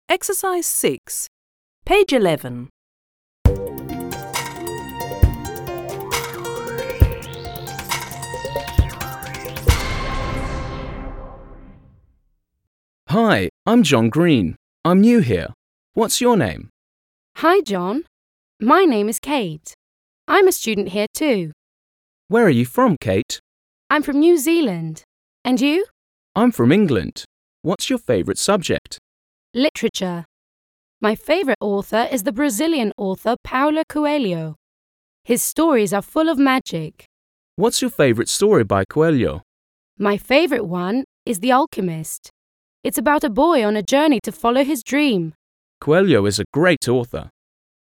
Exercise 6, page 11. Hi, I'm John Green. I'm new here. What's your name? Hi, John. My name is Kate. I'm a student here too. Where are you from, Kate? I'm from New Zealand. And you? I'm from England. What's your favourite subject? Literature. My favourite author is the Brazilian author Paulo Coelho. His stories are full of magic. What's your favourite story by Coelho? My favourite one is The Alchemist. It's about a boy on a journey to follow his dream. Coelho is a great author.